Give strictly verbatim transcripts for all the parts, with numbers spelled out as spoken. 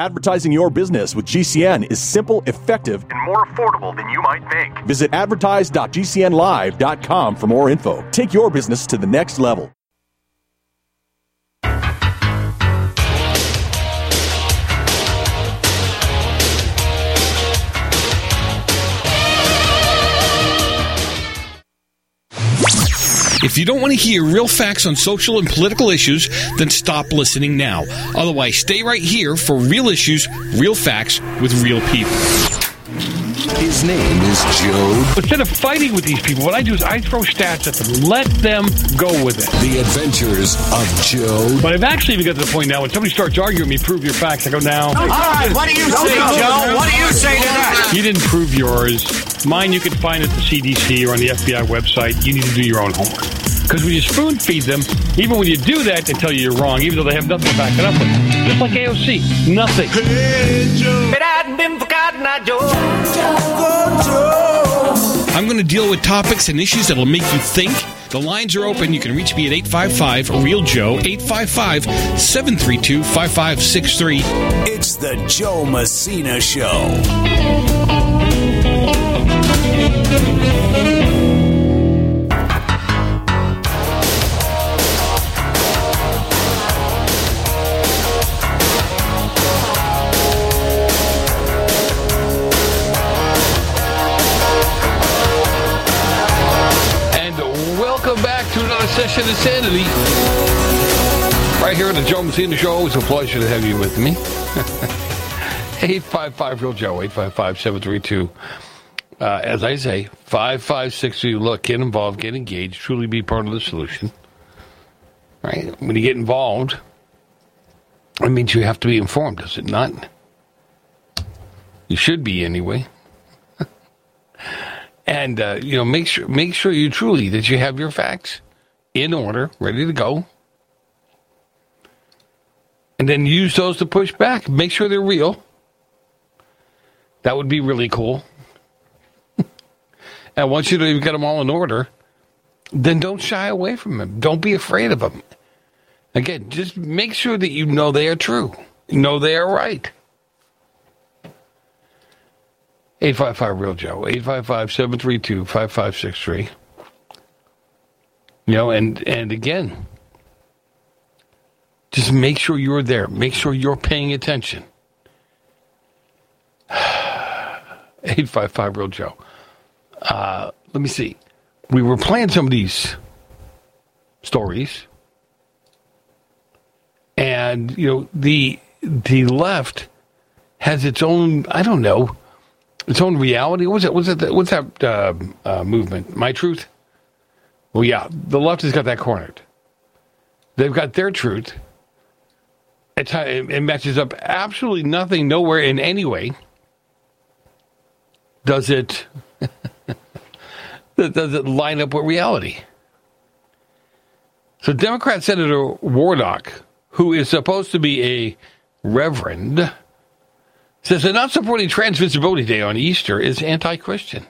Advertising your business with G C N is simple, effective, and more affordable than you might think. Visit advertise dot g c n live dot com for more info. Take your business to the next level. If you don't want to hear real facts on social and political issues, then stop listening now. Otherwise, stay right here for real issues, real facts with real people. His name is Joe. Instead of fighting with these people, what I do is I throw stats at them. Let them go with it. The Adventures of Joe. But I've actually even got to the point now when somebody starts arguing with me, prove your facts. I go, now. All right, what do you say, Joe? What do you say to that? You didn't prove yours. Mine you can find at the C D C or on the F B I website. You need to do your own homework. Because when you spoon feed them, even when you do that, they tell you you're wrong, even though they have nothing to back it up with. Just like A O C. Nothing. Hey, Joe. It hadn't been forgotten, now, Joe. I'm going to deal with topics and issues that will make you think. The lines are open. You can reach me at eight five five, real Joe, eight five five, seven three two, five five six three. It's the Joe Messina Show. Session Insanity. Right here on the Joe Messina Show. Always a pleasure to have you with me. eight five five, real Joe, eight five five, seven three two. Uh, as I say, five five six three. Look, get involved, get engaged, truly be part of the solution. Right? When you get involved, it means you have to be informed, does it not? You should be anyway. And, uh, you know, make sure, make sure you truly, that you have your facts in order, ready to go. And then use those to push back. Make sure they're real. That would be really cool. And once you know you've got them all in order, then don't shy away from them. Don't be afraid of them. Again, just make sure that you know they are true. You know they are right. eight five five, real Joe. eight five five, seven three two, five five six three. You know, and, and again, just make sure you're there. Make sure you're paying attention. eight five five, real Joe. Uh, let me see. We were playing some of these stories. And, you know, the the left has its own, I don't know, its own reality. What's it? What's it? What's that uh, uh, movement? My Truth? Well, yeah, the left has got that cornered. They've got their truth. It's, it matches up absolutely nothing, nowhere, in any way. Does it? Does it line up with reality? So, Democrat Senator Warnock, who is supposed to be a reverend, says that not supporting Trans Visibility Day on Easter is anti-Christian.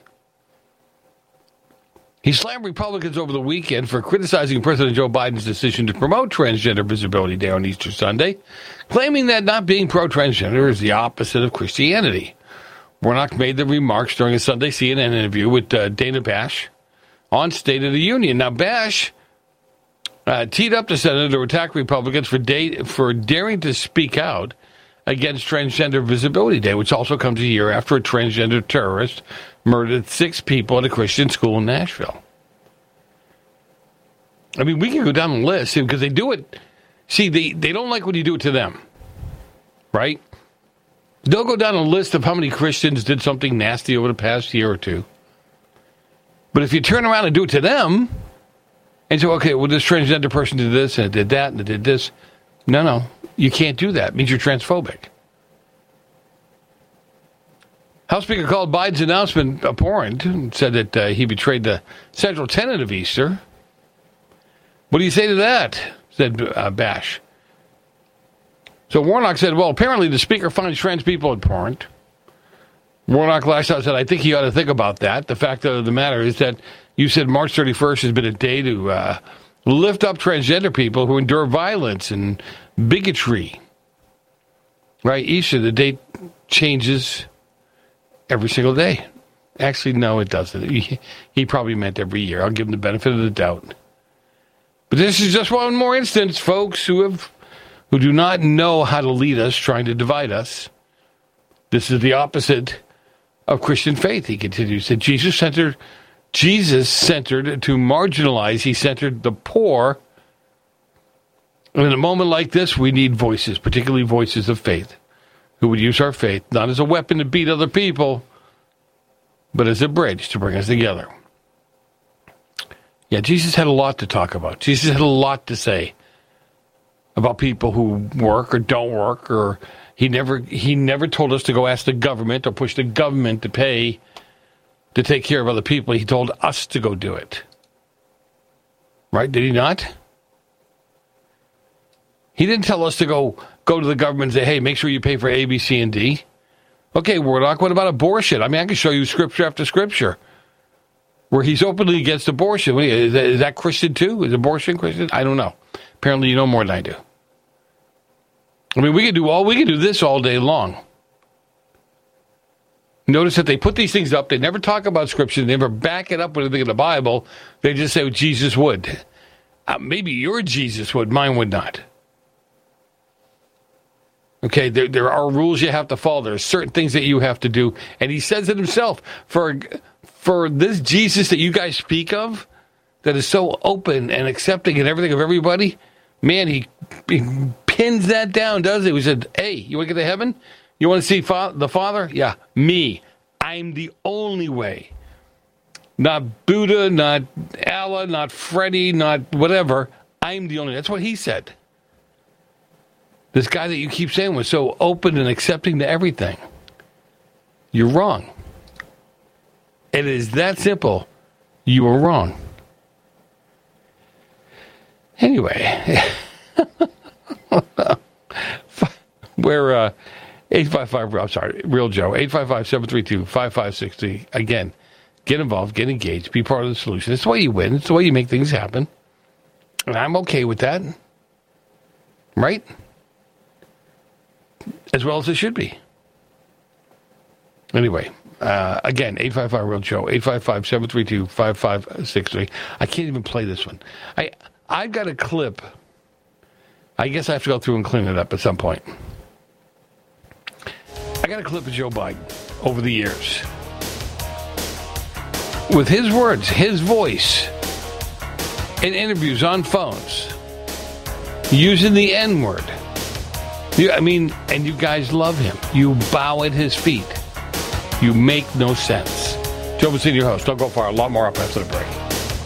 He slammed Republicans over the weekend for criticizing President Joe Biden's decision to promote Transgender Visibility Day on Easter Sunday, claiming that not being pro-transgender is the opposite of Christianity. Warnock made the remarks during a Sunday C N N interview with uh, Dana Bash on State of the Union. Now, Bash uh, teed up the senator to attack Republicans for, da- for daring to speak out against Transgender Visibility Day, which also comes a year after a transgender terrorist murdered six people at a Christian school in Nashville. I mean, we can go down the list because they do it. See, they, they don't like when you do it to them, right? They'll go down a list of how many Christians did something nasty over the past year or two. But if you turn around and do it to them and say, okay, well, this transgender person did this and did that and did this. No, no, you can't do that. It means you're transphobic. House Speaker called Biden's announcement abhorrent and said that uh, he betrayed the central tenet of Easter. What do you say to that? Said uh, Bash. So Warnock said, well, apparently the speaker finds trans people abhorrent. Warnock lashed out and said, I think he ought to think about that. The fact of the matter is that you said March thirty-first has been a day to uh, lift up transgender people who endure violence and bigotry. Right? Easter, the date changes every single day. Actually, no, it doesn't. He, he probably meant every year. I'll give him the benefit of the doubt. But this is just one more instance, folks, who have who do not know how to lead us, trying to divide us. This is the opposite of Christian faith, he continues. That Jesus centered, Jesus centered to marginalize, he centered the poor. And in a moment like this, we need voices, particularly voices of faith, who would use our faith not as a weapon to beat other people, but as a bridge to bring us together. Yeah, Jesus had a lot to talk about. Jesus had a lot to say about people who work or don't work, or he never he never told us to go ask the government or push the government to pay to take care of other people. He told us to go do it. Right? Did he not? He didn't tell us to go go to the government and say, hey, make sure you pay for A, B, C, and D. Okay, Warlock, what about abortion? I mean, I can show you scripture after scripture where he's openly against abortion. Is that, is that Christian too? Is abortion Christian? I don't know. Apparently you know more than I do. I mean, we could do all we could do this all day long. Notice that they put these things up. They never talk about scripture. They never back it up with anything in the Bible. They just say, well, Jesus would. Uh, maybe your Jesus would. Mine would not. Okay, there, there are rules you have to follow. There are certain things that you have to do. And he says it himself. For, for this Jesus that you guys speak of, that is so open and accepting and everything of everybody, man, he, he pins that down, doesn't he? He said, hey, you want to get to heaven? You want to see fa- the Father? Yeah, me. I'm the only way. Not Buddha, not Allah, not Freddy, not whatever. I'm the only. That's what he said. This guy that you keep saying was so open and accepting to everything. You're wrong. It is that simple. You are wrong. Anyway, we're uh, eight five five, I'm sorry, Real Joe, eight five five, seven three two, five five six three. Again, get involved, get engaged, be part of the solution. It's the way you win. It's the way you make things happen. And I'm okay with that. Right? As well as it should be. Anyway, uh, again, eight five five, Real Joe, eight five five, seven three two, five five six three. I can't even play this one. I, I've got a clip. I guess I have to go through and clean it up at some point. I got a clip of Joe Biden over the years. With his words, his voice, in interviews on phones, using the N-word. You, I mean, and you guys love him. You bow at his feet. You make no sense. Joe Messina, your host. Don't go far. A lot more up after the break.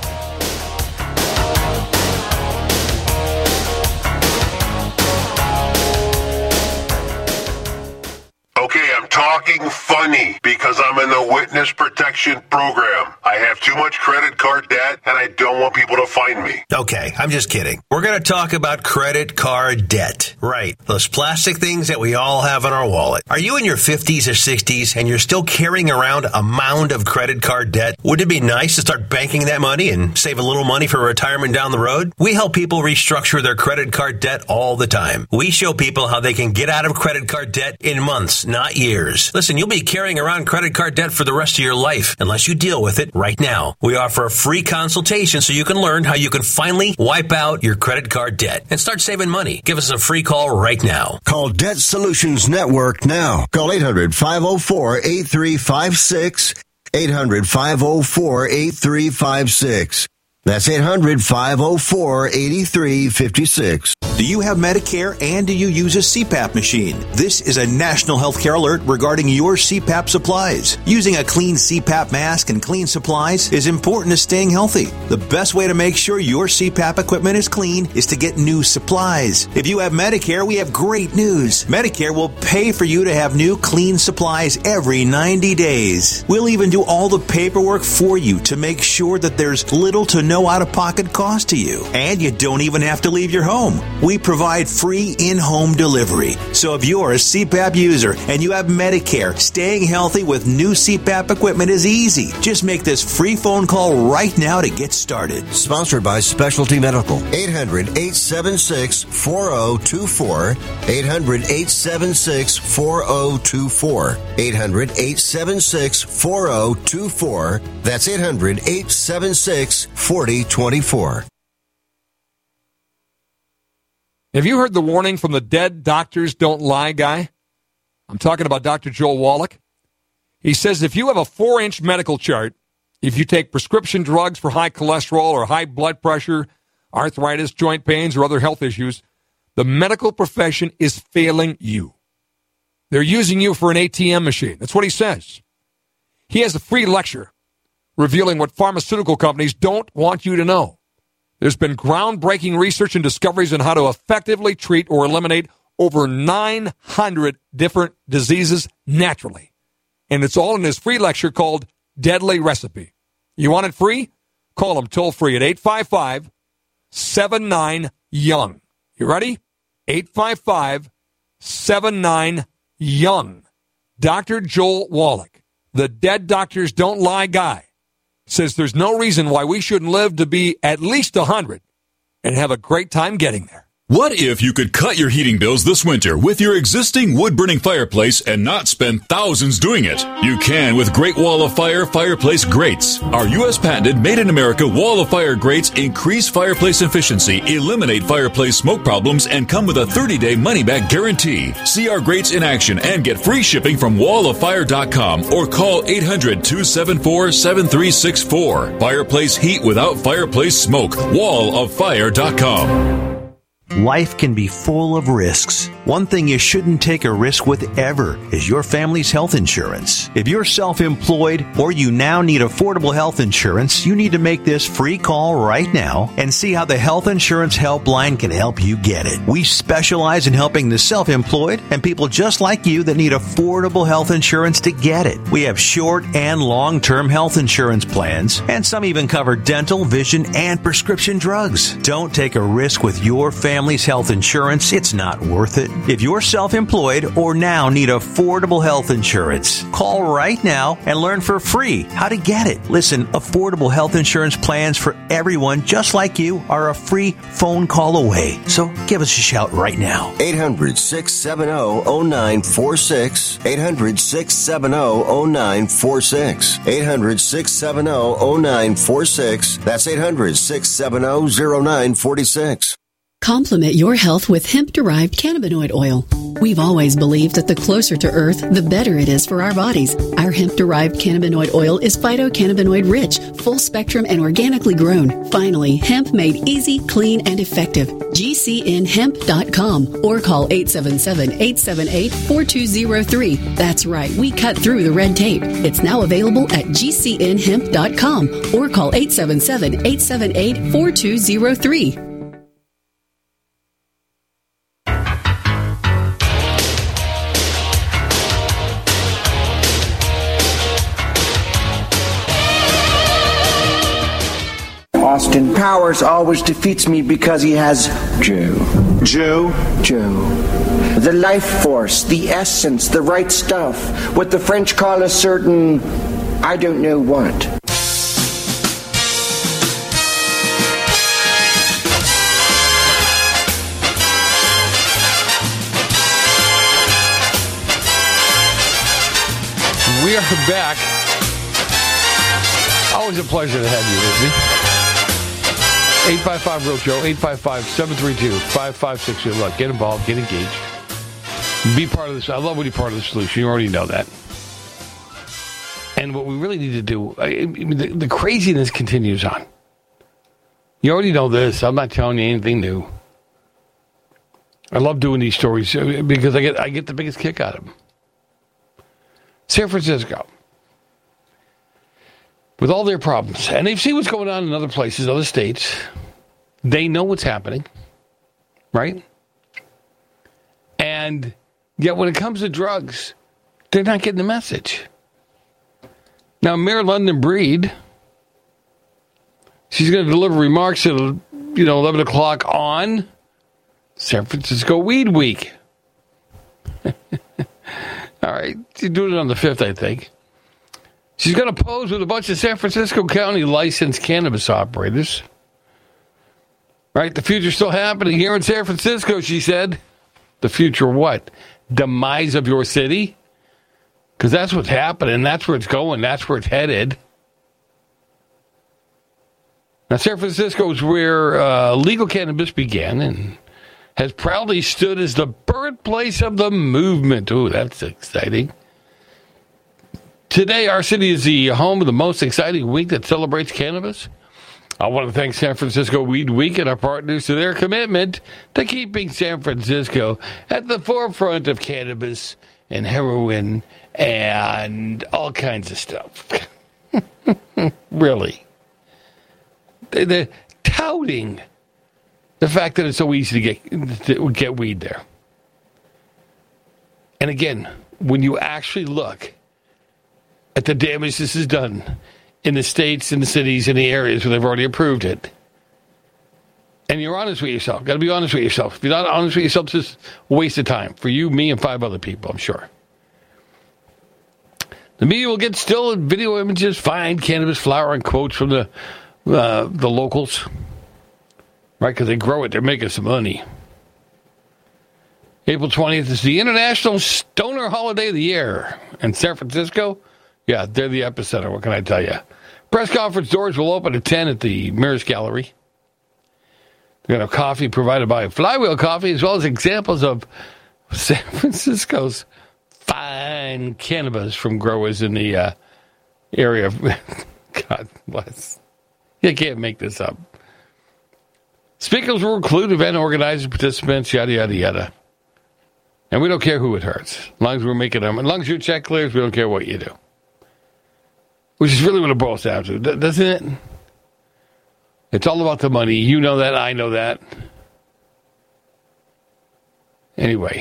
Okay, I'm talking funny because I'm in the witness protection program. I have too much credit card debt and I don't want people to find me. Okay, I'm just kidding. We're going to talk about credit card debt. Right. Those plastic things that we all have in our wallet. Are you in your fifties or sixties and you're still carrying around a mound of credit card debt? Wouldn't it be nice to start banking that money and save a little money for retirement down the road? We help people restructure their credit card debt all the time. We show people how they can get out of credit card debt in months, not years. Listen, you'll be carrying around credit card debt for the rest of your life unless you deal with it right now. We offer a free consultation so you can learn how you can finally wipe out your credit card debt and start saving money. Give us a free call right now. Call Debt Solutions Network now. Call eight hundred, five oh four, eight three five six. eight hundred, five oh four, eight three five six. That's eight hundred, five oh four, eight three five six. Do you have Medicare and do you use a C PAP machine? This is a national healthcare alert regarding your C PAP supplies. Using a clean C PAP mask and clean supplies is important to staying healthy. The best way to make sure your C PAP equipment is clean is to get new supplies. If you have Medicare, we have great news. Medicare will pay for you to have new clean supplies every ninety days. We'll even do all the paperwork for you to make sure that there's little to no no out-of-pocket cost to you. And you don't even have to leave your home. We provide free in-home delivery. So if you're a C PAP user and you have Medicare, staying healthy with new C PAP equipment is easy. Just make this free phone call right now to get started. Sponsored by Specialty Medical. eight hundred, eight seven six, four zero two four. eight hundred, eight seven six, four zero two four. eight hundred, eight seven six, four zero two four. That's eight hundred, eight seven six, four zero two four. Have you heard the warning from the Dead Doctors Don't Lie guy? I'm talking about Doctor Joel Wallach. He says if you have a four-inch medical chart, if you take prescription drugs for high cholesterol or high blood pressure, arthritis, joint pains, or other health issues, the medical profession is failing you. They're using you for an A T M machine. That's what he says. He has a free lecture revealing what pharmaceutical companies don't want you to know. There's been groundbreaking research and discoveries on how to effectively treat or eliminate over nine hundred different diseases naturally. And it's all in his free lecture called Deadly Recipe. You want it free? Call him toll free at eight five five, seven nine, young. You ready? eight five five, seven nine, young. Doctor Joel Wallach, the Dead Doctors Don't Lie guy, says there's no reason why we shouldn't live to be at least one hundred and have a great time getting there. What if you could cut your heating bills this winter with your existing wood-burning fireplace and not spend thousands doing it? You can with Great Wall of Fire fireplace grates. Our U S patented made-in-America Wall of Fire grates increase fireplace efficiency, eliminate fireplace smoke problems, and come with a thirty-day money-back guarantee. See our grates in action and get free shipping from wall of fire dot com or call eight hundred, two seven four, seven three six four. Fireplace heat without fireplace smoke. wall of fire dot com. Life can be full of risks. One thing you shouldn't take a risk with ever is your family's health insurance. If you're self-employed or you now need affordable health insurance, you need to make this free call right now and see how the Health Insurance Helpline can help you get it. We specialize in helping the self-employed and people just like you that need affordable health insurance to get it. We have short and long-term health insurance plans, and some even cover dental, vision, and prescription drugs. Don't take a risk with your family. Family's health insurance, it's not worth it. If you're self-employed or now need affordable health insurance, call right now and learn for free how to get it. Listen, affordable health insurance plans for everyone just like you are a free phone call away. So give us a shout right now. eight hundred, six seven zero, zero nine four six. eight hundred, six seven zero, zero nine four six. eight hundred, six seven zero, zero nine four six. That's eight hundred, six seven zero, zero nine four six. Complement your health with hemp-derived cannabinoid oil. We've always believed that the closer to Earth, the better it is for our bodies. Our hemp-derived cannabinoid oil is phytocannabinoid-rich, full-spectrum, and organically grown. Finally, hemp made easy, clean, and effective. G C N hemp dot com or call eight seven seven, eight seven eight, four two zero three. That's right, we cut through the red tape. It's now available at G C N hemp dot com or call eight seven seven, eight seven eight, four two zero three. Austin Powers always defeats me because he has Joe. Joe? Joe. The life force, the essence, the right stuff. What the French call a certain, I don't know what. We are back. Always a pleasure to have you with me. eight five five, real Joe, eight five five, seven three two, five five six two. Look, get involved, get engaged. Be part of this. I love when you're part of the solution. You already know that. And what we really need to do, I, I mean, the, the craziness continues on. You already know this. I'm not telling you anything new. I love doing these stories because I get I get the biggest kick out of them. San Francisco. With all their problems, and they've seen what's going on in other places, other states. They know what's happening, right? And yet when it comes to drugs, they're not getting the message. Now, Mayor London Breed She's going to deliver remarks at, you know, eleven o'clock on San Francisco Weed Week. All right. She's doing it on the fifth, I think. She's going to pose with a bunch of San Francisco County licensed cannabis operators. Right? The future's still happening here in San Francisco, she said. The future what? Demise of your city? Because that's what's happening. That's where it's going. That's where it's headed. Now, San Francisco is where uh, legal cannabis began and has proudly stood as the birthplace of the movement. Ooh, that's exciting. Today, our city is the home of the most exciting week that celebrates cannabis. I want to thank San Francisco Weed Week and our partners for their commitment to keeping San Francisco at the forefront of cannabis and heroin and all kinds of stuff. Really. They're touting the fact that it's so easy to get to get weed there. And again, when you actually look at the damage this has done in the states, in the cities, in the areas where they've already approved it, and you're honest with yourself, got to be honest with yourself. If you're not honest with yourself, it's just a waste of time for you, me, and five other people, I'm sure. The media will get still and video images, find cannabis flower, and quotes from the uh, the locals, right? Because they grow it, they're making some money. April twentieth is the International Stoner Holiday of the Year. In San Francisco, yeah, they're the epicenter. What can I tell you? Press conference doors will open at ten at the Mirrors Gallery. They're going to have coffee provided by Flywheel Coffee, as well as examples of San Francisco's fine cannabis from growers in the uh, area. God bless. You can't make this up. Speakers will include event organizers, participants, yada, yada, yada. And we don't care who it hurts. As long as we're making them, as long as your check clears, we don't care what you do. Which is really what it boils down to, doesn't it? It's all about the money. You know that. I know that. Anyway.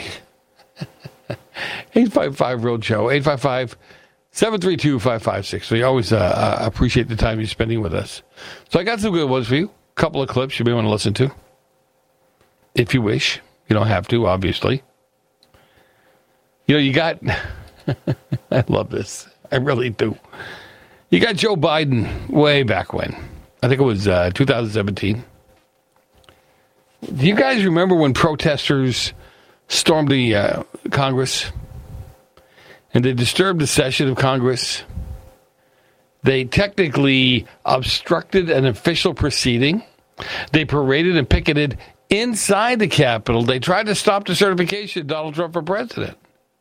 eight five five Real Joe. eight five five, seven three two, five five six. We always uh, appreciate the time you're spending with us. So I got some good ones for you. A couple of clips you may want to listen to. If you wish. You don't have to, obviously. You know, you got... I love this. I really do. You got Joe Biden way back when. I think it was uh, two thousand seventeen. Do you guys remember when protesters stormed the uh, Congress and they disturbed the session of Congress? They technically obstructed an official proceeding. They paraded and picketed inside the Capitol. They tried to stop the certification of Donald Trump for president.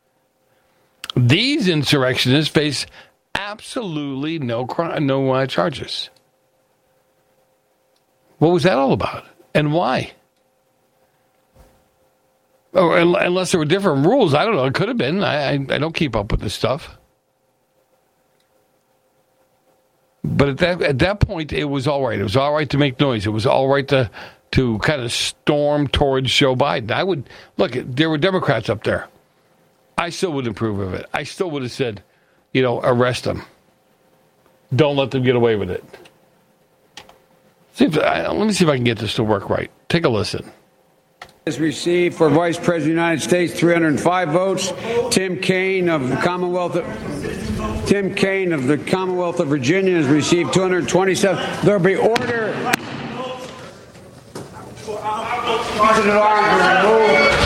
These insurrectionists face absolutely no crime, no uh, charges. What was that all about? And why? Or unless there were different rules. I don't know. It could have been. I, I, I don't keep up with this stuff. But at that at that point, it was all right. It was all right to make noise. It was all right to to kind of storm towards Joe Biden. I would look. There were Democrats up there. I still wouldn't approve of it. I still would have said, you know, arrest them. Don't let them get away with it. See if, I, let me see if I can get this to work right. Take a listen. Has received for Vice President of the United States three hundred five votes. Tim Kaine of the Commonwealth of Tim Kaine of the Commonwealth of Virginia has received two hundred twenty-seven. There'll be order. President Arms removed.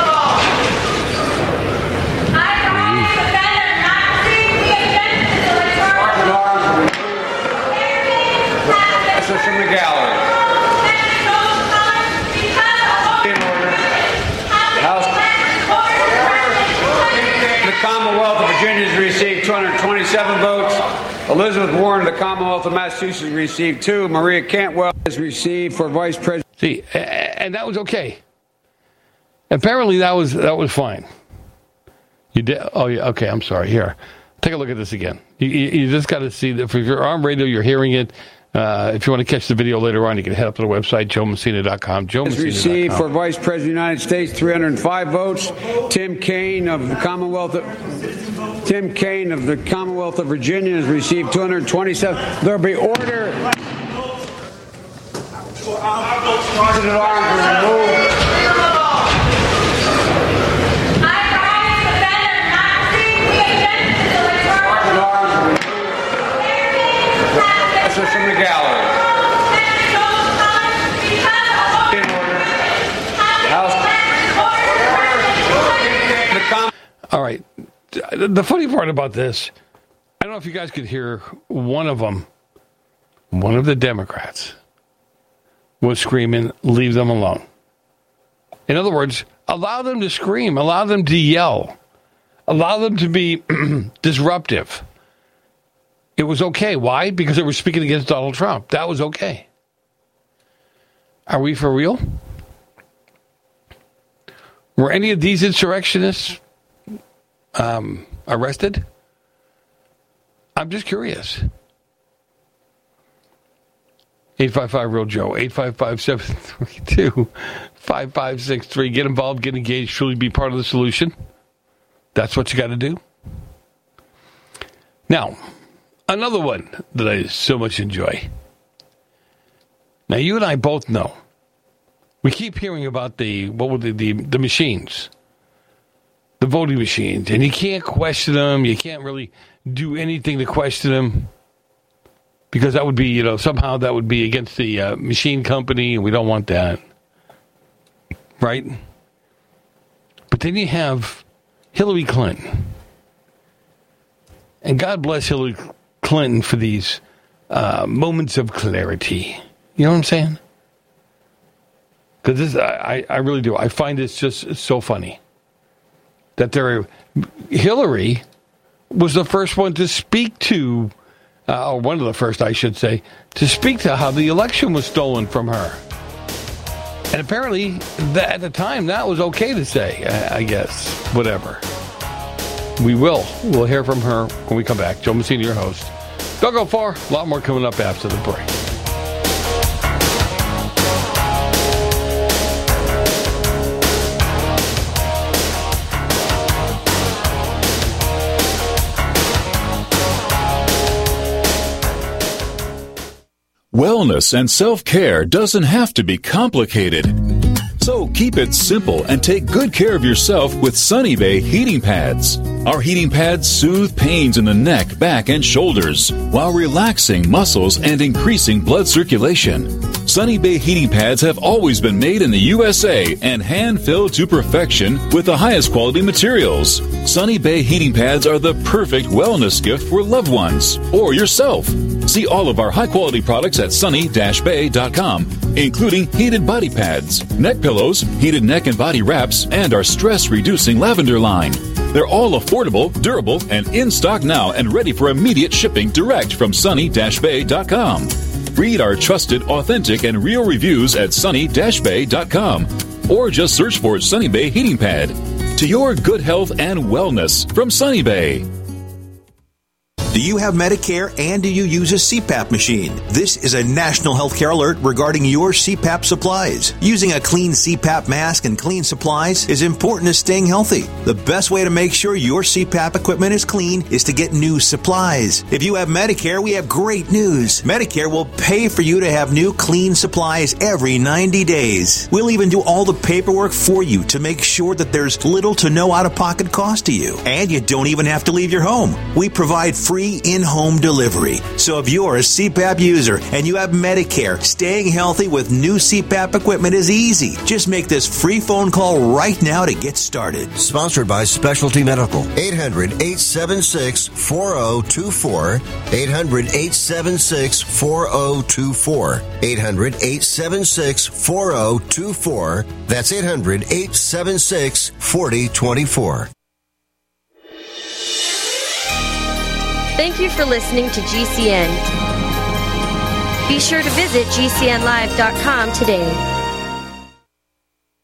From the gallery. The Commonwealth of Virginia has received two hundred twenty-seven votes. Elizabeth Warren of the Commonwealth of Massachusetts received two. Maria Cantwell has received for Vice President. See, and that was okay. Apparently, that was that was fine. You did. Oh, yeah. Okay, I'm sorry. Here, take a look at this again. You, you, you just got to see that. If you're on radio, you're hearing it. Uh, if you want to catch the video later on, you can head up to the website, joe messina dot com. Joe has received for Vice President of the United States three hundred five votes. Tim Kaine of the Commonwealth of Tim Kaine of the Commonwealth of Virginia has received two hundred twenty-seven. There'll be order. President arms are removed. From the gallery. In order. House. All right. The funny part about this, I don't know if you guys could hear one of them, one of the Democrats was screaming, leave them alone. In other words, allow them to scream, allow them to yell, allow them to be disruptive. It was okay. Why? Because they were speaking against Donald Trump. That was okay. Are we for real? Were any of these insurrectionists um, arrested? I'm just curious. eight five five real Joe, eight five five, seven three two, five five six three. Get involved, get engaged, truly be part of the solution. That's what you got to do. Now, another one that I so much enjoy. Now, you and I both know. We keep hearing about the what were the, the the machines, the voting machines, and you can't question them. You can't really do anything to question them because that would be, you know, somehow that would be against the uh, machine company, and we don't want that, right? But then you have Hillary Clinton, and God bless Hillary Clinton for these uh, moments of clarity. You know what I'm saying? Because this, I, I really do. I find this just so funny that there, Hillary was the first one to speak to, uh, or one of the first, I should say, to speak to how the election was stolen from her. And apparently, that, at the time, that was okay to say. I, I guess, whatever. We will. We'll hear from her when we come back. Joe Messina, your host. Don't go far. A lot more coming up after the break. Wellness and self-care doesn't have to be complicated. So keep it simple and take good care of yourself with Sunny Bay heating pads. Our heating pads soothe pains in the neck, back, and shoulders while relaxing muscles and increasing blood circulation. Sunny Bay heating pads have always been made in the U S A and hand-filled to perfection with the highest quality materials. Sunny Bay heating pads are the perfect wellness gift for loved ones or yourself. See all of our high-quality products at sunny dash bay dot com, including heated body pads, neck pillows, heated neck and body wraps, and our stress-reducing lavender line. They're all affordable, durable, and in stock now and ready for immediate shipping direct from sunny dash bay dot com. Read our trusted, authentic, and real reviews at sunny dash bay dot com or just search for Sunny Bay Heating Pad. To your good health and wellness from Sunny Bay. Do you have Medicare and do you use a C PAP machine? This is a national healthcare alert regarding your C PAP supplies. Using a clean C PAP mask and clean supplies is important to staying healthy. The best way to make sure your C PAP equipment is clean is to get new supplies. If you have Medicare, we have great news. Medicare will pay for you to have new clean supplies every ninety days. We'll even do all the paperwork for you to make sure that there's little to no out-of-pocket cost to you. And you don't even have to leave your home. We provide free in-home delivery. So if you're a C PAP user and you have Medicare, staying healthy with new C PAP equipment is easy. Just make this free phone call right now to get started. Sponsored by Specialty Medical. eight hundred, eight seven six, four zero two four. eight hundred, eight seven six, four zero two four. eight hundred, eight seven six, four zero two four. That's eight hundred, eight seven six, four zero two four. Thank you for listening to G C N. Be sure to visit G C N live dot com today.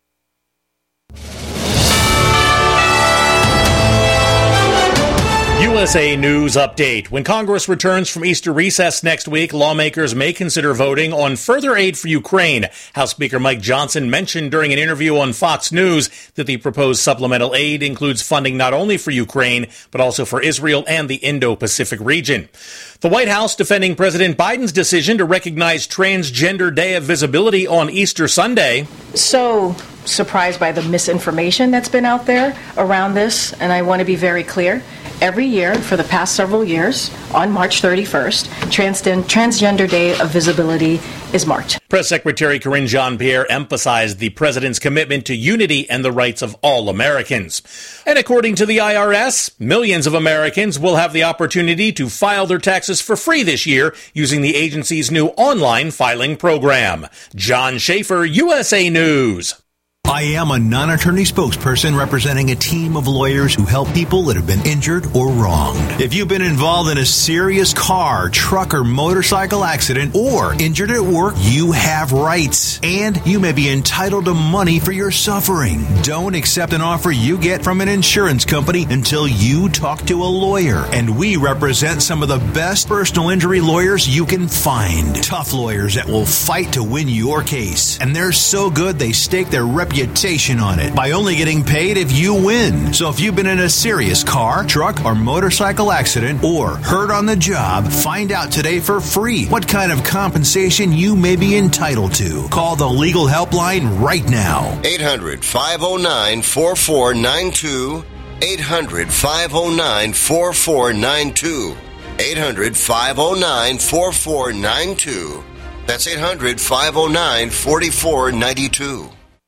You U S A News Update. When Congress returns from Easter recess next week, lawmakers may consider voting on further aid for Ukraine. House Speaker Mike Johnson mentioned during an interview on Fox News that the proposed supplemental aid includes funding not only for Ukraine, but also for Israel and the Indo-Pacific region. The White House defending President Biden's decision to recognize Transgender Day of Visibility on Easter Sunday. So surprised by the misinformation that's been out there around this, and I want to be very clear. Every year for the past several years, on March thirty-first, Transden- Transgender Day of Visibility is marked. Press Secretary Karine Jean-Pierre emphasized the president's commitment to unity and the rights of all Americans. And according to the I R S, millions of Americans will have the opportunity to file their taxes for free this year using the agency's new online filing program. John Schaefer, U S A News. I am a non-attorney spokesperson representing a team of lawyers who help people that have been injured or wronged. If you've been involved in a serious car, truck, or motorcycle accident or injured at work, you have rights. And you may be entitled to money for your suffering. Don't accept an offer you get from an insurance company until you talk to a lawyer. And we represent some of the best personal injury lawyers you can find. Tough lawyers that will fight to win your case. And they're so good they stake their reputation reputation on it by only getting paid if you win. So if you've been in a serious car, truck, or motorcycle accident or hurt on the job, find out today for free what kind of compensation you may be entitled to. Call the legal helpline right now. eight hundred, five oh nine, four four nine two. eight hundred, five oh nine, four four nine two. eight hundred, five oh nine, four four nine two. That's eight hundred, five oh nine, four four nine two.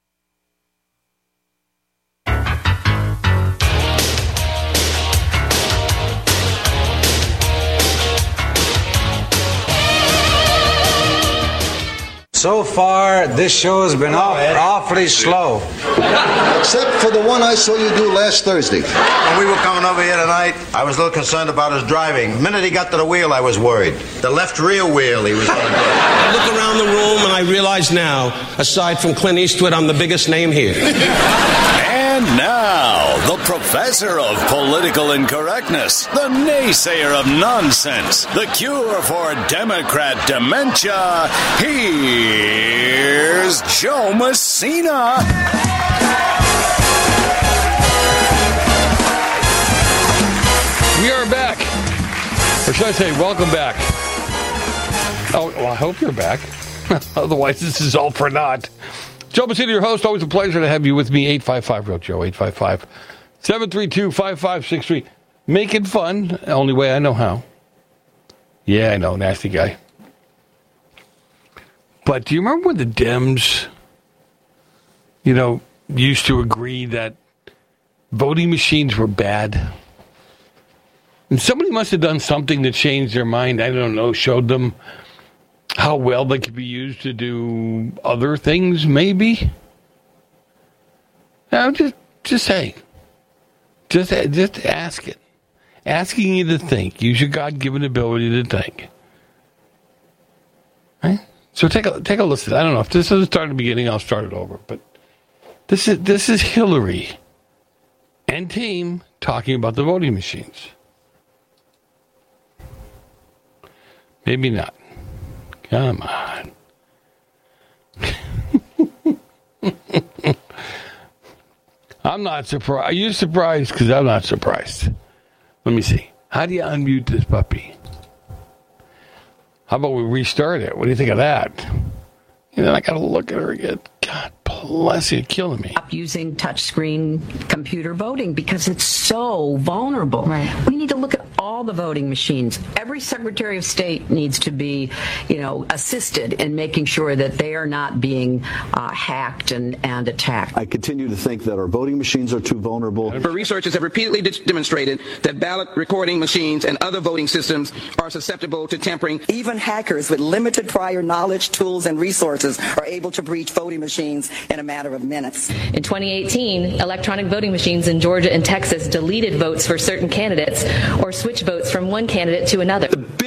So far, this show has been off, awfully slow. Except for the one I saw you do last Thursday. When we were coming over here tonight, I was a little concerned about his driving. The minute he got to the wheel, I was worried. The left rear wheel he was on. I look around the room and I realize now, aside from Clint Eastwood, I'm the biggest name here. And now, the professor of political incorrectness, the naysayer of nonsense, the cure for Democrat dementia, here's Joe Messina. We are back. Or should I say, welcome back. Oh, well, I hope you're back. Otherwise, this is all for naught. Joe Messina, your host. Always a pleasure to have you with me. eight five five, real Joe, eight five five, seven three two, five five six three. Making fun, only way I know how. Yeah, I know, nasty guy. But do you remember when the Dems, you know, used to agree that voting machines were bad? And somebody must have done something to change their mind. I don't know, showed them how well they could be used to do other things, maybe. Now, just just say, just just ask it, asking you to think. Use your God-given ability to think. Right? So take a take a listen. I don't know if this doesn't start at the beginning. I'll start it over. But this is this is Hillary and team talking about the voting machines. Maybe not. Come on. I'm not surprised. Are you surprised? Because I'm not surprised. Let me see. How do you unmute this puppy? How about we restart it? What do you think of that? And then I got to look at her again. God bless you, killing me. Stop using touchscreen computer voting because it's so vulnerable. Right. We need to look at all the voting machines. Every Secretary of State needs to be, you know, assisted in making sure that they are not being uh, hacked and, and attacked. I continue to think that our voting machines are too vulnerable. But researchers have repeatedly de- demonstrated that ballot recording machines and other voting systems are susceptible to tampering. Even hackers with limited prior knowledge, tools, and resources are able to breach voting machines in a matter of minutes. In twenty eighteen, electronic voting machines in Georgia and Texas deleted votes for certain candidates or switched votes from one candidate to another. The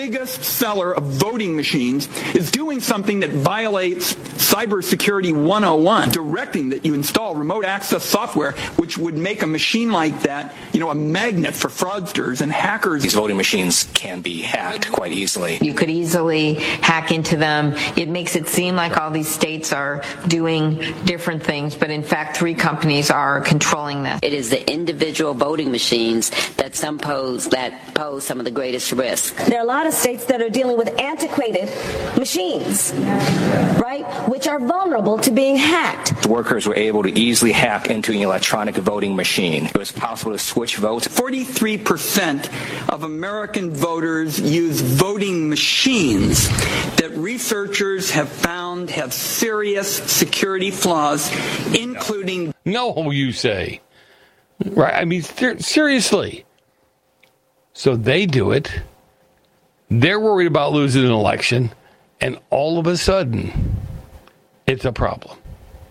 biggest seller of voting machines, is doing something that violates Cybersecurity one oh one, directing that you install remote access software, which would make a machine like that, you know, a magnet for fraudsters and hackers. These voting machines can be hacked quite easily. You could easily hack into them. It makes it seem like all these states are doing different things, but in fact, three companies are controlling this. It is the individual voting machines that some pose that pose some of the greatest risk. There are a lot of states that are dealing with antiquated machines, right, which are vulnerable to being hacked. The workers were able to easily hack into an electronic voting machine. It was possible to switch votes. forty-three percent of American voters use voting machines that researchers have found have serious security flaws, including... No, you say. Right, I mean, ser- seriously. So they do it. They're worried about losing an election, and all of a sudden, it's a problem.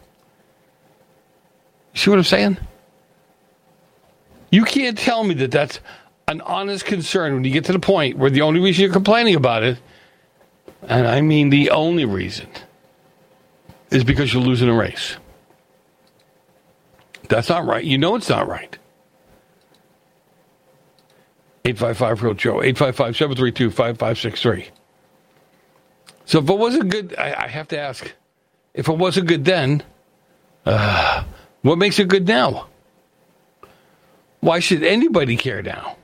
See what I'm saying? You can't tell me that that's an honest concern when you get to the point where the only reason you're complaining about it, and I mean the only reason, is because you're losing a race. That's not right. You know it's not right. eight five five real Joe, eight five five, seven three two, five five six three. So if it wasn't good, I, I have to ask, if it wasn't good then, uh, what makes it good now? Why should anybody care now?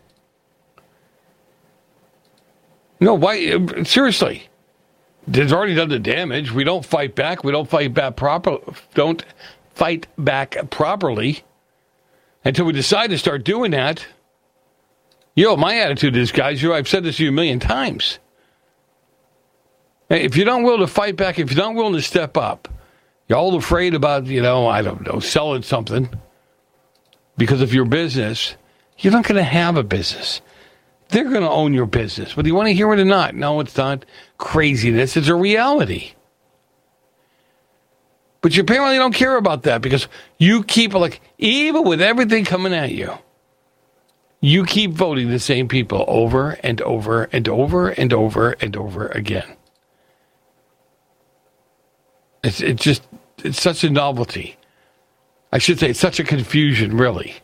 No, why? Seriously. It's already done the damage. We don't fight back. We don't fight back proper. Don't fight back properly until we decide to start doing that. You know, my attitude is, guys, you know, I've said this to you a million times. If you're not willing to fight back, if you're not willing to step up, you're all afraid about, you know, I don't know, selling something because of your business, you're not going to have a business. They're going to own your business, whether you want to hear it or not. No, it's not craziness. It's a reality. But you apparently don't care about that because you keep, like, even with everything coming at you, you keep voting the same people over and over and over and over and over again. It's it just, it's such a novelty. I should say it's such a confusion, really.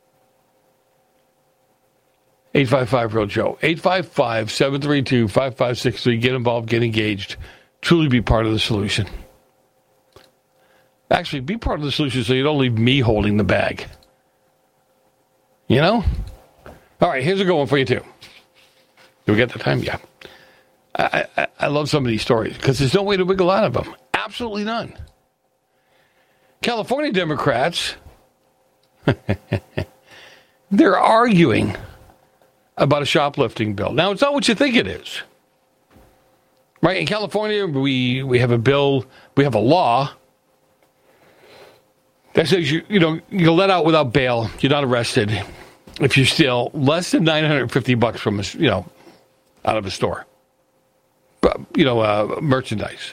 eight five five real Joe. eight five five, seven three two, five five six three. Get involved, get engaged. Truly be part of the solution. Actually, be part of the solution so you don't leave me holding the bag. You know? All right, here's a good one for you, too. Do we get the time? Yeah. I, I, I love some of these stories because there's no way to wiggle out of them. Absolutely none. California Democrats, they're arguing about a shoplifting bill. Now, it's not what you think it is. Right? In California, we, we have a bill, we have a law that says you, you know, you're let out without bail, you're not arrested if you steal less than nine hundred fifty bucks from a, you know, out of a store. But, you know, uh, merchandise.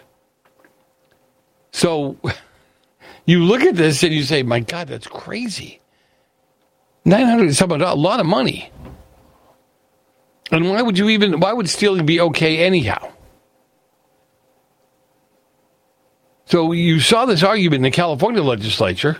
So you look at this and you say, my God, that's crazy. nine hundred is a lot of money. And why would you even, why would stealing be okay anyhow? So you saw this argument in the California legislature,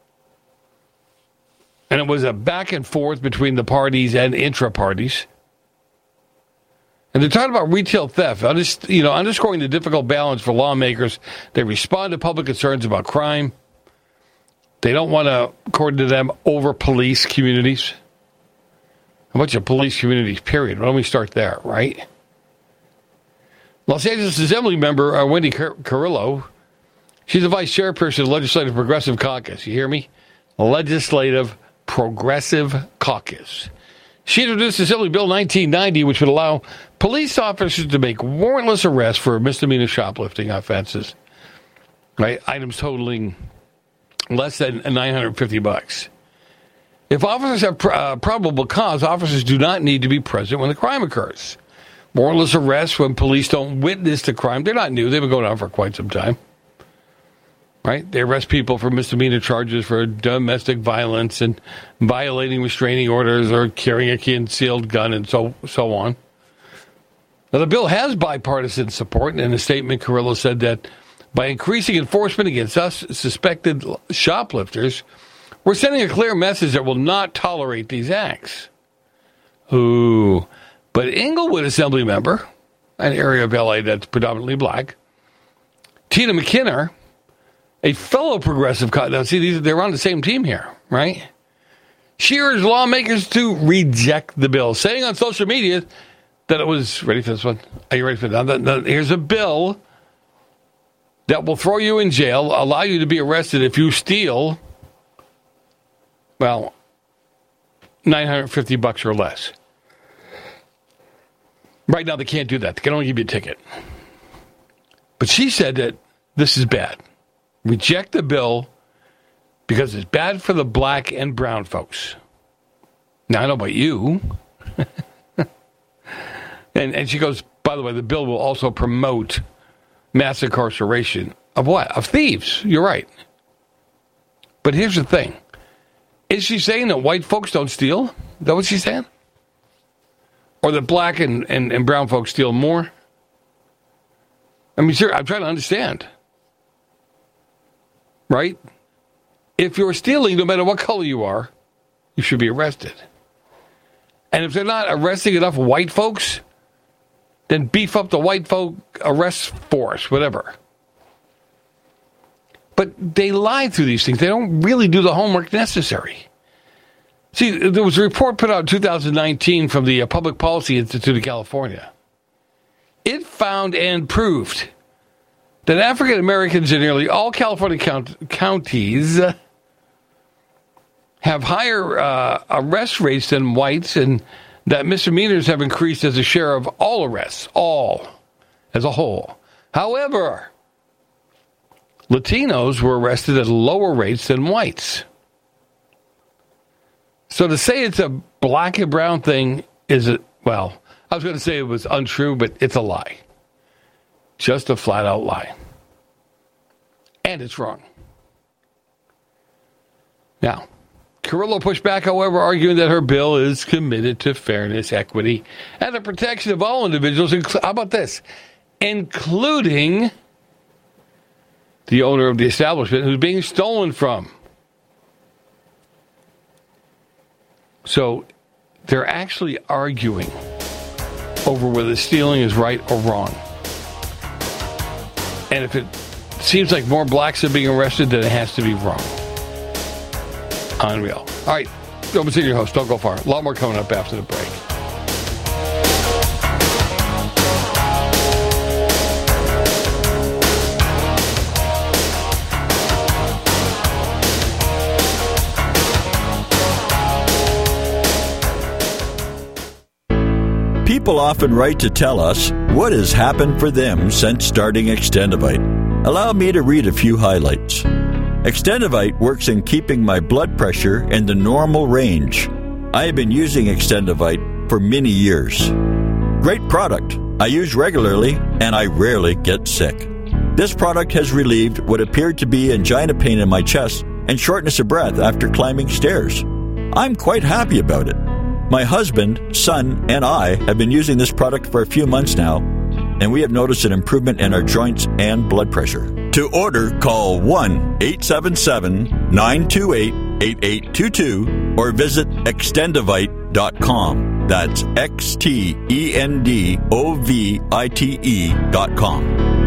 and it was a back and forth between the parties and intra-parties. And they're talking about retail theft, just, you know, underscoring the difficult balance for lawmakers. They respond to public concerns about crime. They don't want to, according to them, over-police communities. A bunch of police communities, period. Why don't we start there, right? Los Angeles Assembly member uh, Wendy Car- Carrillo, she's the vice chairperson of the Legislative Progressive Caucus. You hear me? Legislative Progressive Caucus. She introduced Assembly Bill nineteen ninety, which would allow police officers to make warrantless arrests for misdemeanor shoplifting offenses, right? Items totaling less than nine hundred fifty bucks. If officers have pr- uh, probable cause, officers do not need to be present when the crime occurs. Warrantless arrests when police don't witness the crime. They're not new. They've been going on for quite some time. Right? They arrest people for misdemeanor charges for domestic violence and violating restraining orders or carrying a concealed gun and so so on. Now, the bill has bipartisan support. In a statement, Carrillo said that by increasing enforcement against us suspected shoplifters, we're sending a clear message that will not tolerate these acts. Ooh. But Inglewood Assembly member, an area of L A that's predominantly black, Tina McKinnon, a fellow progressive, now see, these, they're on the same team here, right? She urged lawmakers to reject the bill, saying on social media that it was, ready for this one? Are you ready for that? That, that here's a bill that will throw you in jail, allow you to be arrested if you steal, well, nine hundred fifty bucks or less. Right now, they can't do that. They can only give you a ticket. But she said that this is bad. Reject the bill because it's bad for the black and brown folks. Now, I don't know about you. and, and she goes, by the way, the bill will also promote mass incarceration of what? Of thieves. You're right. But here's the thing. Is she saying that white folks don't steal? Is that what she's saying? Or that black and, and, and brown folks steal more? I mean, sir, I'm trying to understand. Right? If you're stealing, no matter what color you are, you should be arrested. And if they're not arresting enough white folks, then beef up the white folk arrest force, whatever. But they lie through these things. They don't really do the homework necessary. See, there was a report put out in two thousand nineteen from the Public Policy Institute of California. It found and proved that African Americans in nearly all California count- counties have higher uh, arrest rates than whites, and that misdemeanors have increased as a share of all arrests, all, as a whole. However, Latinos were arrested at lower rates than whites. So to say it's a black and brown thing is, a, well, I was going to say it was untrue, but it's a lie. Just a flat-out lie. And it's wrong. Now, Carrillo pushed back, however, arguing that her bill is committed to fairness, equity, and the protection of all individuals. How about this? Including the owner of the establishment who's being stolen from. So they're actually arguing over whether stealing is right or wrong. And if it seems like more blacks are being arrested, then it has to be wrong. Unreal. All right, Joe Mancini, your host. Don't go far. A lot more coming up after the break. People often write to tell us what has happened for them since starting Extendivite. Allow me to read a few highlights. Extendivite works in keeping my blood pressure in the normal range. I have been using Extendivite for many years. Great product. I use regularly and I rarely get sick. This product has relieved what appeared to be angina pain in my chest and shortness of breath after climbing stairs. I'm quite happy about it. My husband, son, and I have been using this product for a few months now, and we have noticed an improvement in our joints and blood pressure. To order, call one eight seven seven, nine two eight, eight eight two two or visit extendivite dot com. That's X T E N D O V I T E dot com.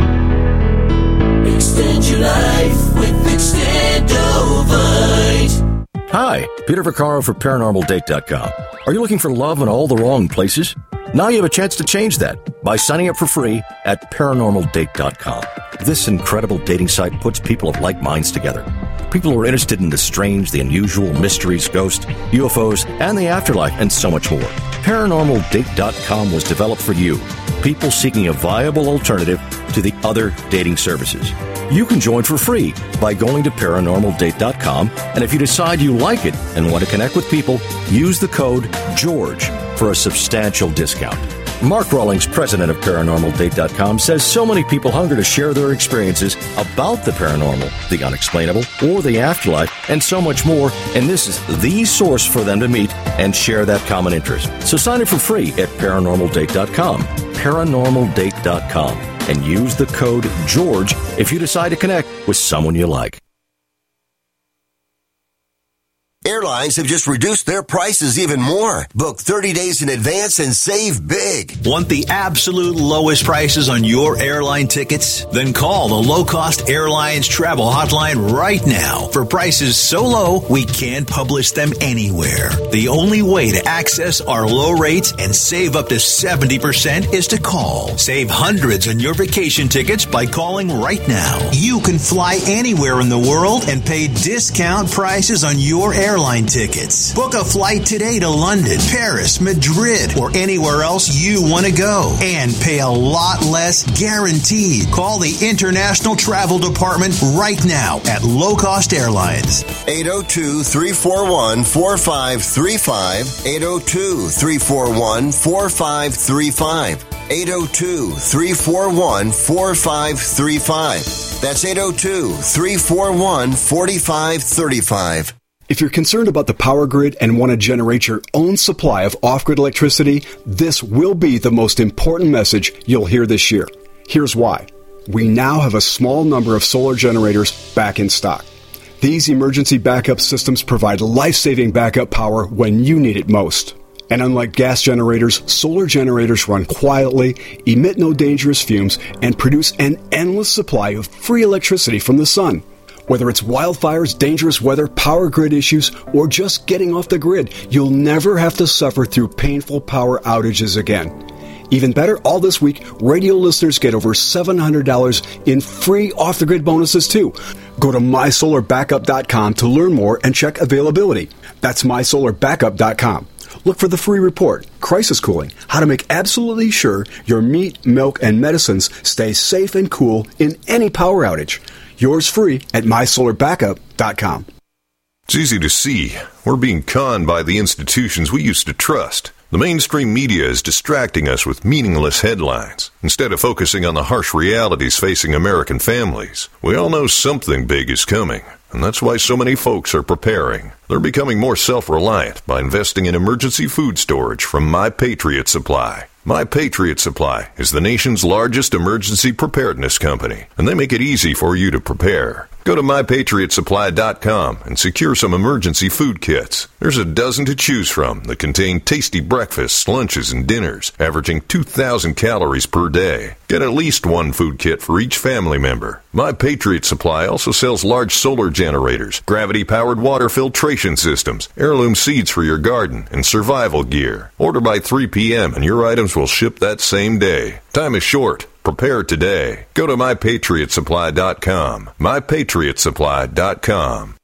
Extend your life with Extendovite. Hi, Peter Vaccaro for paranormal date dot com. Are you looking for love in all the wrong places? Now you have a chance to change that by signing up for free at paranormal date dot com. This incredible dating site puts people of like minds together. People who are interested in the strange, the unusual, mysteries, ghosts, U F Os, and the afterlife, and so much more. paranormal date dot com was developed for you, people seeking a viable alternative to the other dating services. You can join for free by going to paranormal date dot com, and if you decide you like it and want to connect with people, use the code GEORGE for a substantial discount. Mark Rawlings, president of paranormal date dot com, says so many people hunger to share their experiences about the paranormal, the unexplainable, or the afterlife, and so much more, and this is the source for them to meet and share that common interest. So sign up for free at paranormal date dot com. paranormal date dot com and use the code GEORGE if you decide to connect with someone you like. Airlines have just reduced their prices even more. Book thirty days in advance and save big. Want the absolute lowest prices on your airline tickets? Then call the Low Cost Airlines Travel Hotline right now for prices so low we can't publish them anywhere. The only way to access our low rates and save up to seventy percent is to call. Save hundreds on your vacation tickets by calling right now. You can fly anywhere in the world and pay discount prices on your airline Airline tickets. Book a flight today to London, Paris, Madrid, or anywhere else you want to go and pay a lot less guaranteed. Call the International Travel Department right now at Low Cost Airlines. eight oh two, three four one, four five three five. eight oh two, three four one, four five three five. eight oh two, three four one, four five three five. That's eight oh two, three four one, four five three five. If you're concerned about the power grid and want to generate your own supply of off-grid electricity, this will be the most important message you'll hear this year. Here's why. We now have a small number of solar generators back in stock. These emergency backup systems provide life-saving backup power when you need it most. And unlike gas generators, solar generators run quietly, emit no dangerous fumes, and produce an endless supply of free electricity from the sun. Whether it's wildfires, dangerous weather, power grid issues, or just getting off the grid, you'll never have to suffer through painful power outages again. Even better, all this week, radio listeners get over seven hundred dollars in free off-the-grid bonuses, too. Go to my solar backup dot com to learn more and check availability. That's my solar backup dot com. Look for the free report, Crisis Cooling, how to make absolutely sure your meat, milk, and medicines stay safe and cool in any power outage. Yours free at my solar backup dot com. It's easy to see. We're being conned by the institutions we used to trust. The mainstream media is distracting us with meaningless headlines instead of focusing on the harsh realities facing American families. We all know something big is coming, and that's why so many folks are preparing. They're becoming more self-reliant by investing in emergency food storage from My Patriot Supply. My Patriot Supply is the nation's largest emergency preparedness company, and they make it easy for you to prepare. Go to my patriot supply dot com and secure some emergency food kits. There's a dozen to choose from that contain tasty breakfasts, lunches, and dinners, averaging two thousand calories per day. Get at least one food kit for each family member. My Patriot Supply also sells large solar generators, gravity-powered water filtration systems, heirloom seeds for your garden, and survival gear. Order by three p.m. and your items will ship that same day. Time is short. Prepare today. Go to my patriot supply dot com. my patriot supply dot com.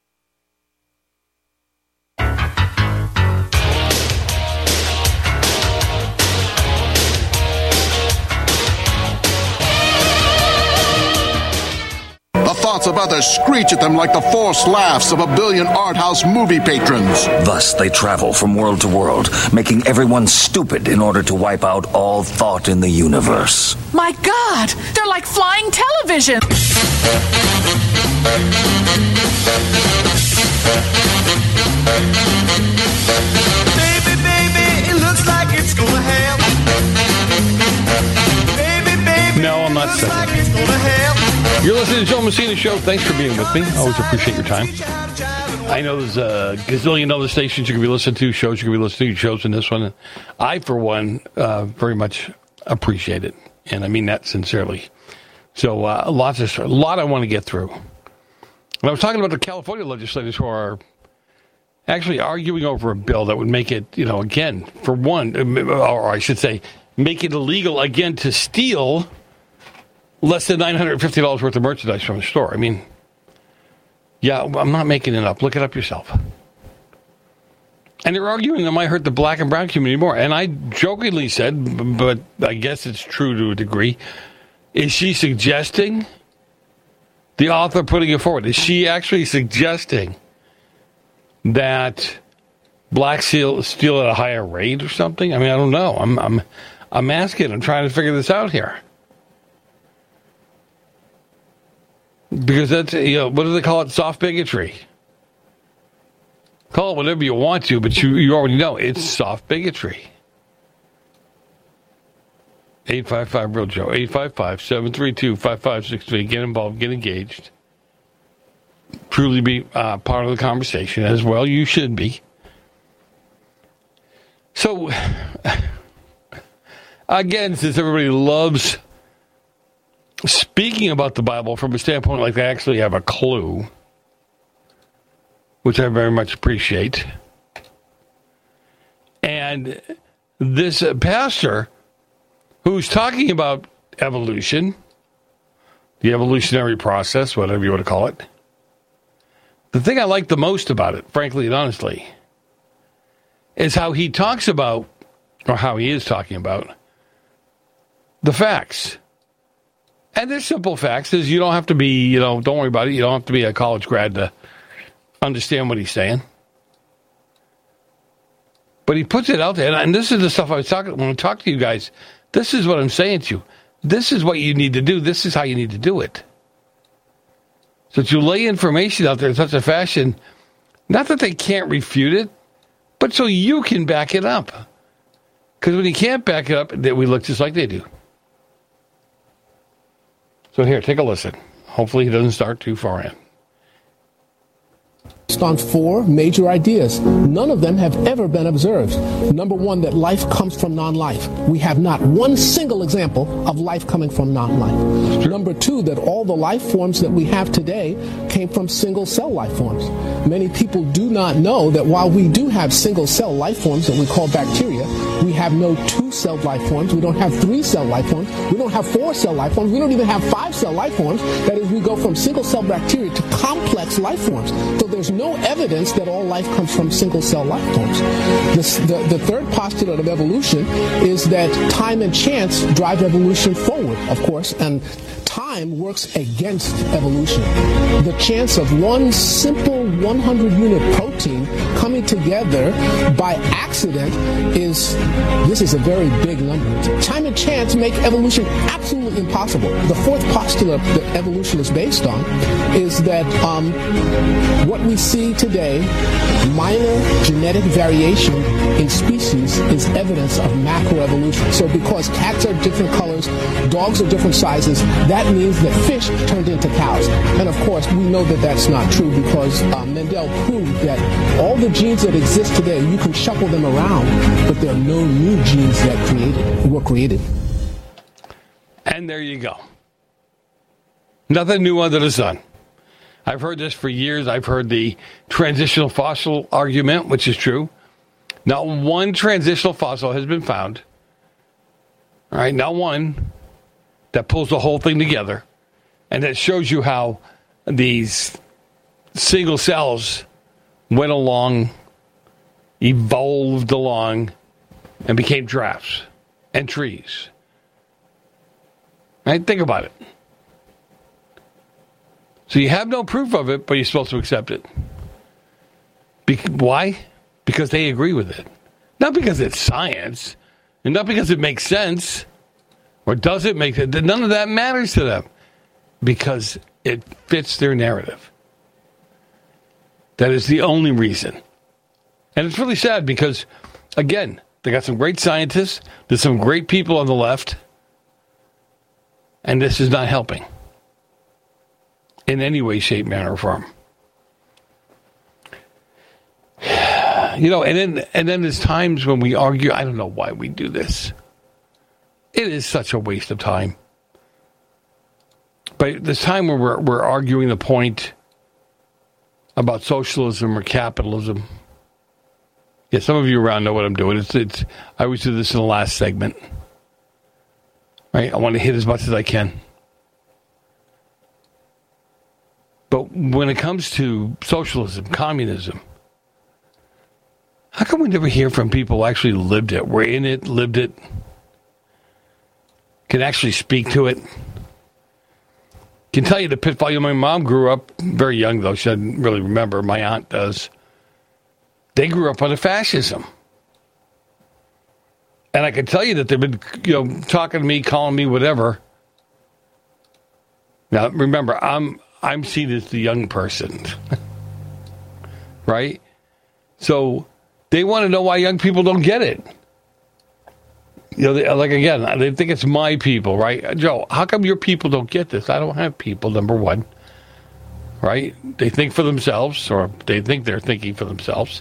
The thoughts of others screech at them like the forced laughs of a billion art house movie patrons. Thus they travel from world to world, making everyone stupid in order to wipe out all thought in the universe. My God, they're like flying television. Baby, baby, it looks like it's gonna happen. Baby, baby, no, I'm not saying. Like it's gonna happen. You're listening to Joe Messina Show. Thanks for being with me. I always appreciate your time. I know there's a gazillion other stations you can be listening to, shows you can be listening to, shows in this one. I, for one, uh, very much appreciate it, and I mean that sincerely. So uh, lots of, a lot I want to get through. And I was talking about the California legislators who are actually arguing over a bill that would make it, you know, again, for one, or I should say, make it illegal again to steal less than nine hundred fifty dollars worth of merchandise from a store. I mean, yeah, I'm not making it up. Look it up yourself. And they're arguing that might hurt the black and brown community more. And I jokingly said, but I guess it's true to a degree, is she suggesting, the author putting it forward, is she actually suggesting that blacks steal, steal at a higher rate or something? I mean, I don't know. I'm, I'm, I'm asking. I'm trying to figure this out here. Because that's, you know, what do they call it? Soft bigotry. Call it whatever you want to, but you, you already know it's soft bigotry. eight five five, real Joe. eight five five, seven three two, five five six three. Get involved. Get engaged. Truly be uh, part of the conversation as well. You should be. So, again, since everybody loves speaking about the Bible from a standpoint like they actually have a clue, which I very much appreciate, and this uh, pastor who's talking about evolution, the evolutionary process, whatever you want to call it, the thing I like the most about it, frankly and honestly, is how he talks about, or how he is talking about, the facts. And they're simple facts. Is you don't have to be, you know, don't worry about it. You don't have to be a college grad to understand what he's saying. But he puts it out there. And this is the stuff I was talking, when I talk to you guys, this is what I'm saying to you. This is what you need to do. This is how you need to do it. So that you lay information out there in such a fashion, not that they can't refute it, but so you can back it up. Because when you can't back it up, then we look just like they do. So here, take a listen. Hopefully he doesn't start too far in. On four major ideas. None of them have ever been observed. Number one, that life comes from non-life. We have not one single example of life coming from non-life. Number two, that all the life forms that we have today came from single-cell life forms. Many people do not know that while we do have single-cell life forms that we call bacteria, we have no two-cell life forms. We don't have three-cell life forms. We don't have four-cell life forms. We don't even have five-cell life forms. That is, we go from single-cell bacteria to complex life forms. So there's no evidence that all life comes from single-cell life forms. This, the, the third postulate of evolution is that time and chance drive evolution forward, of course, and time works against evolution. The chance of one simple one hundred unit protein coming together by accident is, this is a very big number. Time and chance make evolution absolutely impossible. The fourth postulate that evolution is based on is that um, what we see today, minor genetic variation in species, is evidence of macroevolution. So because cats are different colors, dogs are different sizes, that means that fish turned into cows. And of course, we know that that's not true because uh, Mendel proved that all the genes that exist today, you can shuffle them around, but there are no new genes that created were created. And there you go. Nothing new under the sun. I've heard this for years. I've heard the transitional fossil argument, which is true. Not one transitional fossil has been found. All right, not one that pulls the whole thing together. And that shows you how these single cells went along, evolved along, and became giraffes and trees. Right? Think about it. So you have no proof of it, but you're supposed to accept it. Be- why? Because they agree with it. Not because it's science, and not because it makes sense, or does it make sense. None of that matters to them, because it fits their narrative. That is the only reason. And it's really sad because, again, they got some great scientists, there's some great people on the left, and this is not helping in any way, shape, manner, or form. You know, and then and then there's times when we argue. I don't know why we do this. It is such a waste of time. But there's time when we're we're arguing the point about socialism or capitalism. Yeah, some of you around know what I'm doing. It's it's. I always do this in the last segment. Right? I want to hit as much as I can. But when it comes to socialism, communism, how come we never hear from people who actually lived it, were in it, lived it, can actually speak to it? Can tell you the pitfall. You know, my mom grew up very young, though. She doesn't really remember. My aunt does. They grew up under fascism. And I can tell you that they've been, you know, talking to me, calling me whatever. Now, remember, I'm I'm seen as the young person. Right? So they want to know why young people don't get it. You know, they, like, again, they think it's my people, right? Joe, how come your people don't get this? I don't have people, number one, right? They think for themselves, or they think they're thinking for themselves.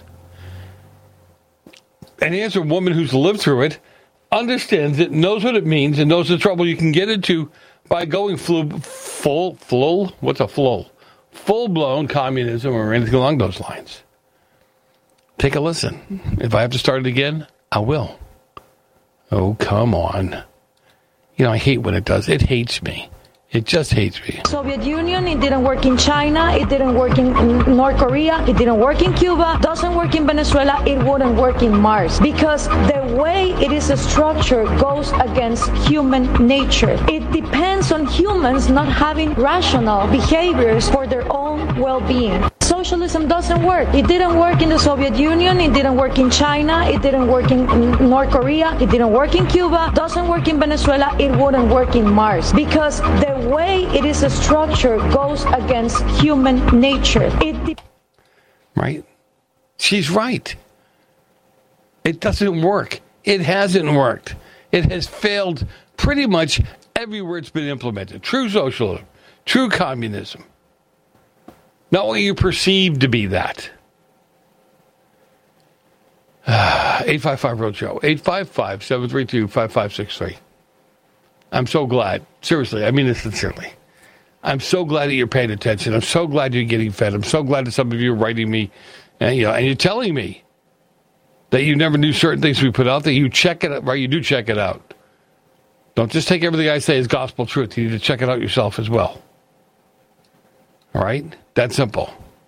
And here's a woman who's lived through it, understands it, knows what it means, and knows the trouble you can get into by going full, full, full, what's a full? Full-blown communism or anything along those lines. Take a listen. If I have to start it again, I will. Oh, come on. You know, I hate when it does. It hates me. It just hates me. Soviet Union, it didn't work in China, it didn't work in North Korea, it didn't work in Cuba, doesn't work in Venezuela, it wouldn't work in Mars. Because the way it is structured goes against human nature. It depends on humans not having rational behaviors for their own well-being. Socialism doesn't work. It didn't work in the Soviet Union, it didn't work in China, it didn't work in North Korea, it didn't work in Cuba, doesn't work in Venezuela, it wouldn't work in Mars. Because the way it is structured goes against human nature. It de- right? She's right. It doesn't work. It hasn't worked. It has failed pretty much everywhere it's been implemented. True socialism, true communism. Not what you perceive to be that. eight five five road show. eight five five, seven three two, five five six three. I'm so glad. Seriously, I mean this sincerely. I'm so glad that you're paying attention. I'm so glad you're getting fed. I'm so glad that some of you are writing me, and, you know, and you're telling me that you never knew certain things we put out, that you check it out, right? You do check it out. Don't just take everything I say as gospel truth. You need to check it out yourself as well. All right? That simple.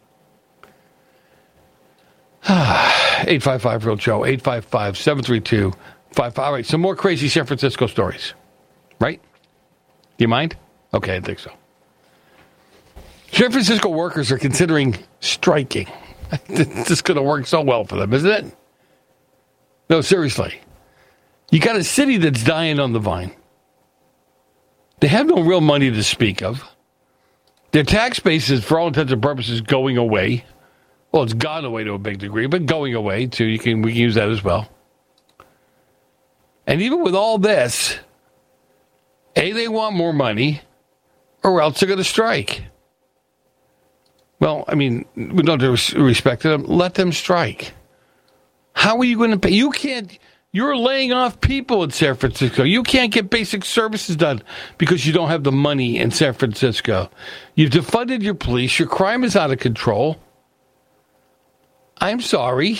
eight five five real Joe. eight five five, seven three two, five five. All right, some more crazy San Francisco stories. Right? Do you mind? Okay, I think so. San Francisco workers are considering striking. This is going to work so well for them, isn't it? No, seriously. You got a city that's dying on the vine. They have no real money to speak of. Their tax base is, for all intents and purposes, going away. Well, it's gone away to a big degree, but going away, too. You can, we can use that as well. And even with all this, A, they want more money, or else they're going to strike. Well, I mean, with no respect to them, let them strike. How are you going to pay? You can't, you're laying off people in San Francisco. You can't get basic services done because you don't have the money in San Francisco. You've defunded your police. Your crime is out of control. I'm sorry.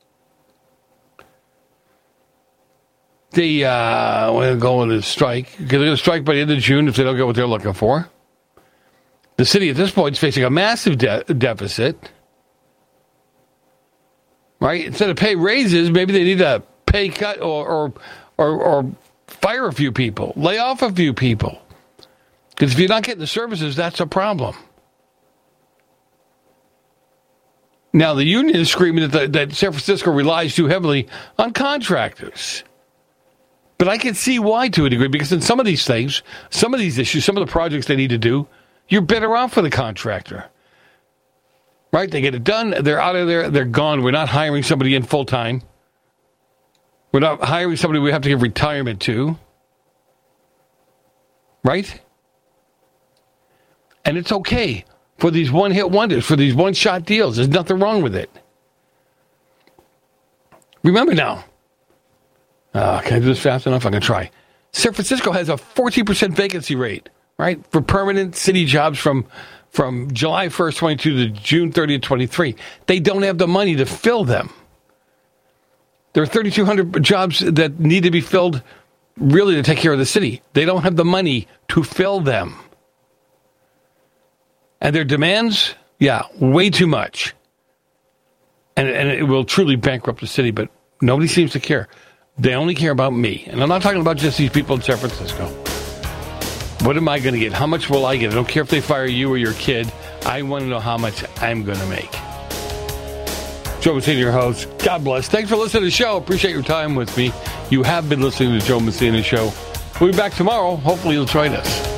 They uh, want to go on a strike. They're going to strike by the end of June if they don't get what they're looking for. The city at this point is facing a massive de- deficit. Right? Instead of pay raises, maybe they need a pay cut or or or, or fire a few people, lay off a few people. Because if you're not getting the services, that's a problem. Now, the union is screaming that, the, that San Francisco relies too heavily on contractors. But I can see why to a degree, because in some of these things, some of these issues, some of the projects they need to do, you're better off for the contractor. Right? They get it done. They're out of there. They're gone. We're not hiring somebody in full time. We're not hiring somebody we have to give retirement to. Right? And it's okay for these one-hit wonders, for these one-shot deals. There's nothing wrong with it. Remember now. Uh, can I do this fast enough? I'm going to try. San Francisco has a fourteen percent vacancy rate, right, for permanent city jobs from from July first, twenty-two to June thirtieth, twenty-three. They don't have the money to fill them. There are thirty-two hundred jobs that need to be filled really to take care of the city. They don't have the money to fill them. And their demands, yeah, way too much. And, and it will truly bankrupt the city, but nobody seems to care. They only care about me. And I'm not talking about just these people in San Francisco. What am I going to get? How much will I get? I don't care if they fire you or your kid. I want to know how much I'm going to make. Joe Messina, your host. God bless. Thanks for listening to the show. Appreciate your time with me. You have been listening to the Joe Messina Show. We'll be back tomorrow. Hopefully you'll join us.